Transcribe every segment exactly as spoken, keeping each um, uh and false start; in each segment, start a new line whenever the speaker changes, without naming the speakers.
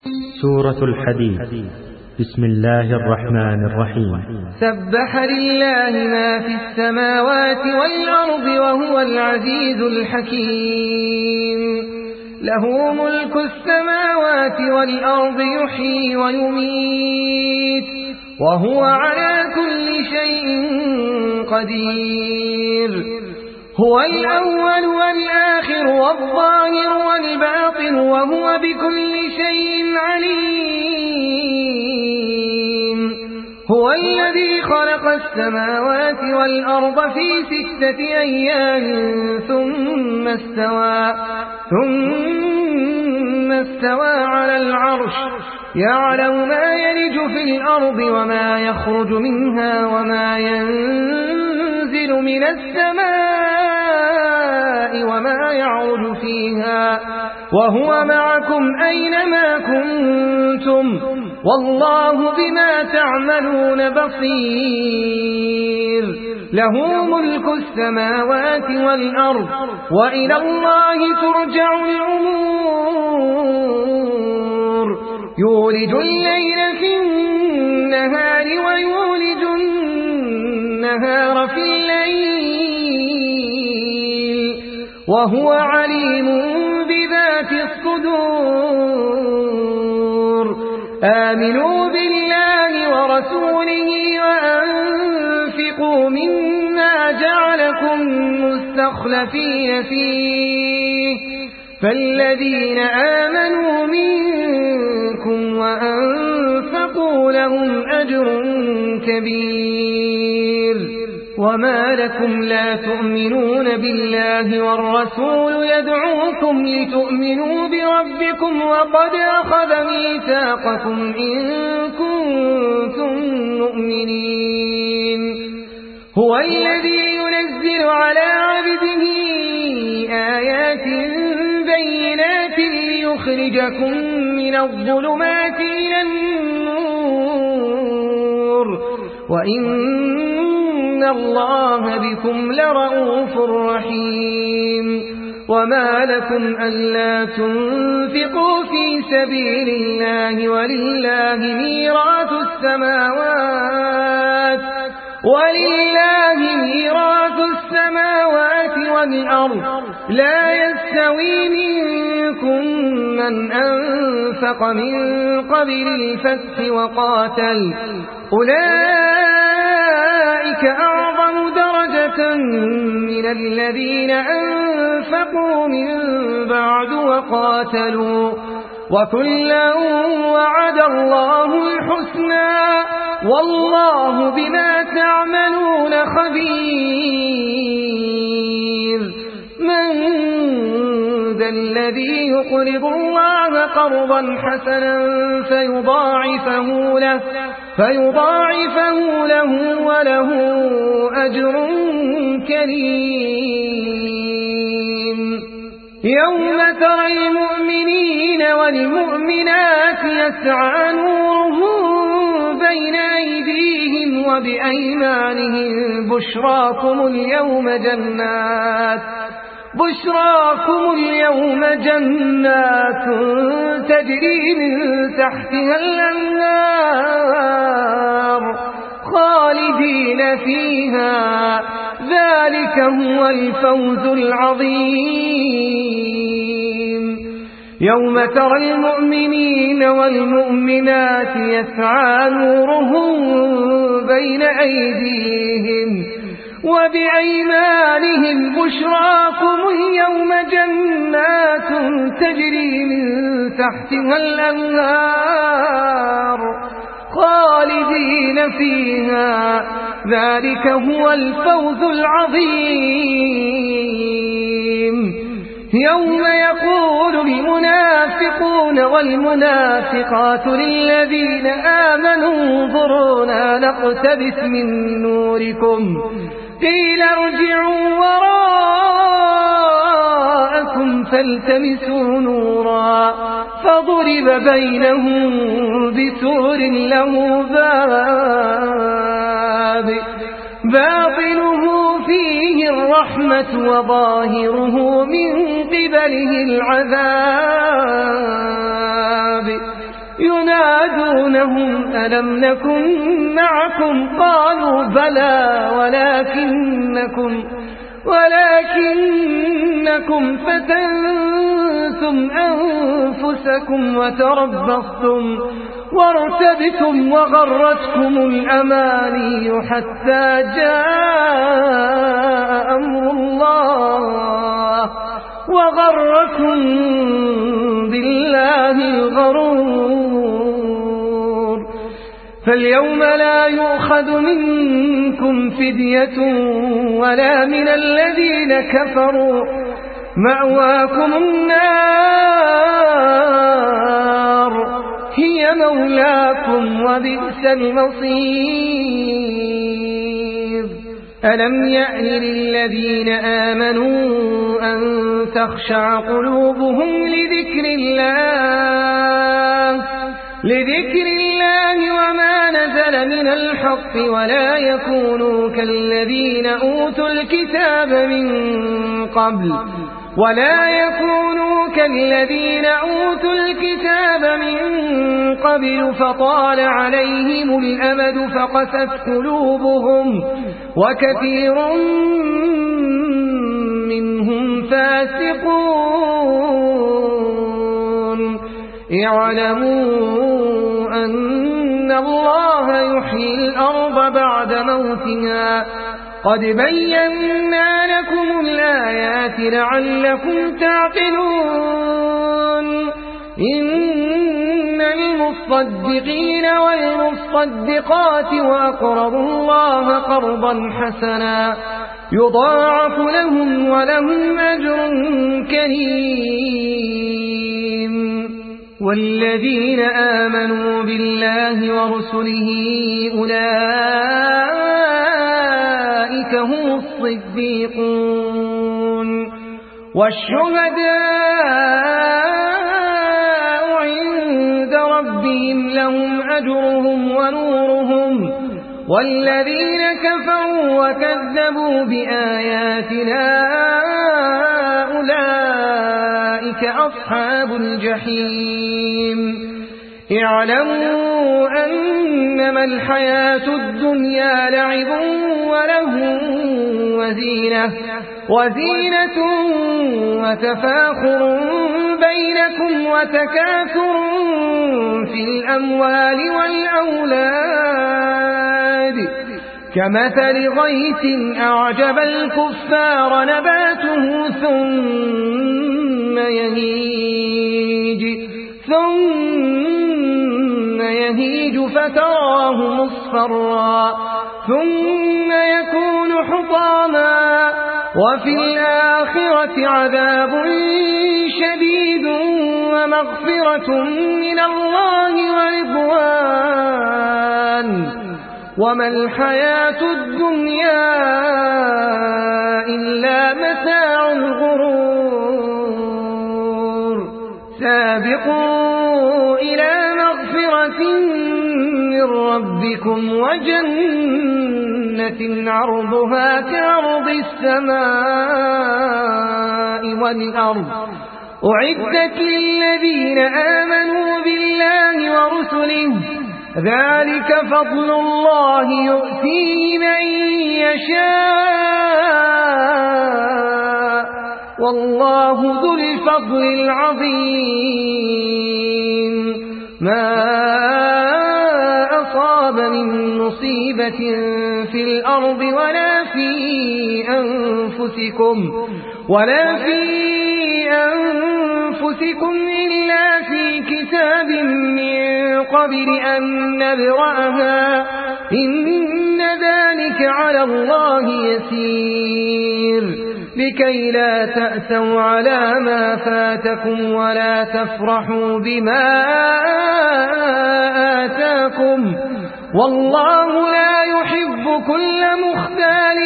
سورة الحديد. بسم الله الرحمن الرحيم.
سبح لله ما في السماوات والأرض وهو العزيز الحكيم. له ملك السماوات والأرض يحيي ويميت وهو على كل شيء قدير. هو الأول والآخر والظاهر والباطن وهو بكل شيء عليم. هو الذي خلق السماوات والأرض في ستة أيام ثم استوى ثم استوى على العرش يعلم ما يلج في الأرض وما يخرج منها وما ينزل من السماء وما يعرج فيها وهو معكم أينما كنتم والله بما تعملون بصير. له ملك السماوات والأرض وإلى الله ترجع الأمور. يولج الليل في النهار ويولج النهار في الليل وهو عليم بذات الصدور. آمنوا بالله ورسوله وأنفقوا مما جعلكم مستخلفين فيه فالذين آمنوا منكم وأنفقوا لهم أجر كبير. وما لكم لا تؤمنون بالله والرسول يدعوكم لتؤمنوا بربكم وقد أخذ ميثاقكم إن كنتم مؤمنين. هو الذي ينزل على عبده آيات بينات ليخرجكم من الظلمات إلى النور وإن الله بكم لرؤوف رحيم. وما لكم ألا تنفقوا في سبيل الله ولله ميراث السماوات ولله ميراث السماوات والأرض. لا يستوي منكم من أنفق من قبل الفتح وقاتل أولئك أعظم درجة من الذين أنفقوا من بعد وقاتلوا وكلا وعد الله الحسنى والله بما تعملون خبير. من ذا الذي يقرض الله قرضا حسنا فيضاعفه له فيضاعفه له وله أجر كريم. يوم ترى المؤمنين والمؤمنات يسعى نورهم بين أيديهم وبأيمانهم بشراكم اليوم جنات بشراكم اليوم جنات تجري من تحتها الأنهار خالدين فيها ذلك هو الفوز العظيم. يوم ترى المؤمنين والمؤمنات يسعى نورهم بين أيديهم وبأيمانهم بشراكم اليوم جنات تجري من تحتها الأنهار خالدين فيها ذلك هو الفوز العظيم. يوم يقول المنافقون والمنافقات للذين آمنوا انظرونا نقتبس من نوركم قيل ارجعوا وراءكم فالتمسوا نورا فضرب بينهم بسور له باب باطنه فيه الرحمة وظاهره من قبله العذاب ينادونهم ألم نكن معكم قالوا بلى ولكنكم ولكنكم فتنتم أنفسكم وتربصتم وارتبتم وغرتكم الأماني حتى جاء أمر الله وغركم بالله الغرور. فاليوم لا يؤخذ منكم فدية ولا من الذين كفروا مأواكم النار هي مولاكم وبئس المصير. ألم يأن للذين آمنوا أن تخشع قلوبهم لذكر الله لذكر الله وما نزل من الحق ولا يكونوا كالذين أوتوا الكتاب من قبل ولا يكونوا كالذين أوتوا الكتاب من قبل فطال عليهم الأمد فقست قلوبهم وكثير منهم فاسقون. اعلموا أن الله يحيي الأرض بعد موتها قد بينا لكم الآيات لعلكم تعقلون. إن المصدقين والمصدقات وأقرضوا الله قرضا حسنا يضاعف لهم ولهم أجر كريم. والذين آمنوا بالله ورسله أولئك هم الصديقون والشهداء عند ربهم لهم أجرهم ونورهم. والذين كفروا وكذبوا بآياتنا أولئك أصحاب الجحيم. اعلموا أنما الحياة الدنيا لعب وله وزينة وزينة وتفاخر بينكم وتكاثر في الأموال والأولاد كمثل غيث أعجب الكفار نباته ثم يهيج ثم يهيج فتراه مصفرا ثم يكون حطاما وفي الآخرة عذاب شديد ومغفرة من الله ورضوان وما الحياة الدنيا إلا متاع الغرور. سابقوا إلى مغفرة من ربكم وجنة عرضها كعرض السماء والأرض أعدت للذين آمنوا بالله ورسله ذلك فضل الله يؤتيه من يشاء والله ذو الفضل العظيم. ما أصاب من مصيبة في الأرض ولا في أنفسكم ولا في أنفسكم إلا في كتاب من قبل أن نبرأها إن ذلك على الله يسير لكي لا تأسوا على ما فاتكم ولا تفرحوا بما آتاكم والله لا يحب كل مختال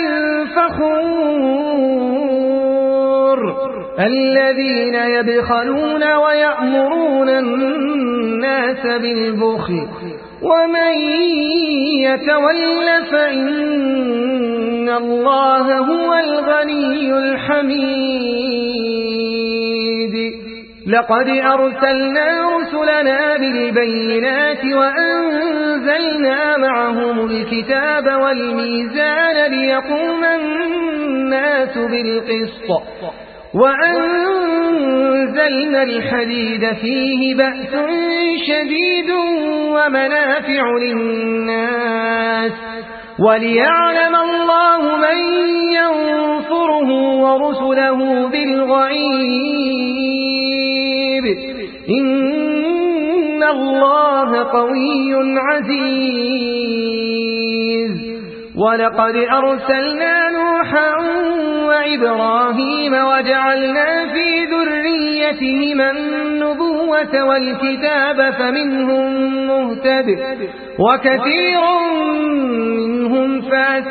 فخور. الذين يبخلون ويأمرون الناس بالبخل ومن يتول فإن الله هو الغني الحميد. لقد أرسلنا رسلنا بالبينات وأنزلنا معهم الكتاب والميزان ليقوم الناس بالقسط وأنزلنا الحديد فيه بأس شديد ومنافع للناس وليعلم الله من ينصره ورسله بالغيب إن الله قوي عزيز. ولقد أرسلنا نوحا وإبراهيم وجعلنا في ذريتهما النبوة والكتاب فمنهم مهتد وكثير منهم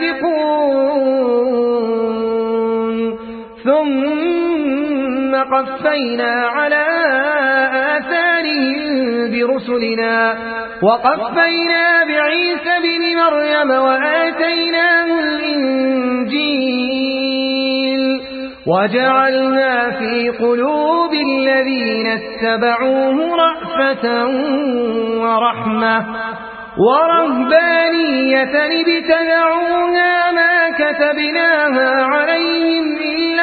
فاسقون ثم قفينا على آثارهم برسلنا وقفينا بعيسى بن مريم وآتيناه الإنجيل وجعلنا في قلوب الذين اتبعوه رأفة ورحمة ورهبانية ابتدعوها ما كتبناها عليهم إلا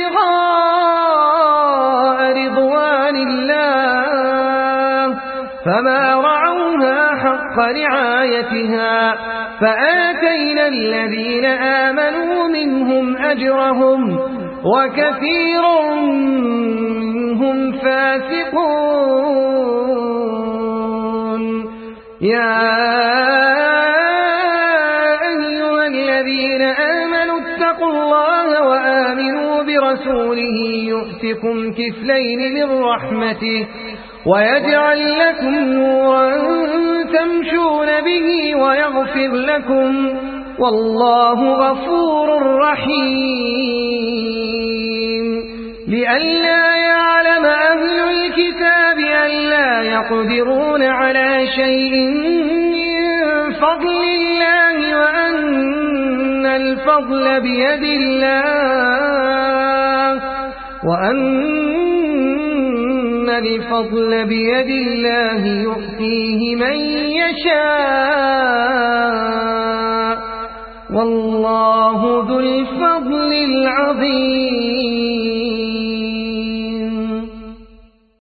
ابتغاء رضوان الله فما رعوها حق رعايتها فآتينا الذين آمنوا منهم أجرهم وكثير منهم فاسقون. يا أيها الذين آمنوا اتقوا الله وآمنوا برسوله يؤتكم كفلين من رحمته ويجعل لكم نورا تمشون به ويغفر لكم والله غفور رحيم. لئلا يعلم أهل الكتاب ألا يقدرون على شيء من فضل الله وأن الفضل بيد الله وأن الفضل بيد الله يؤتيه من يشاء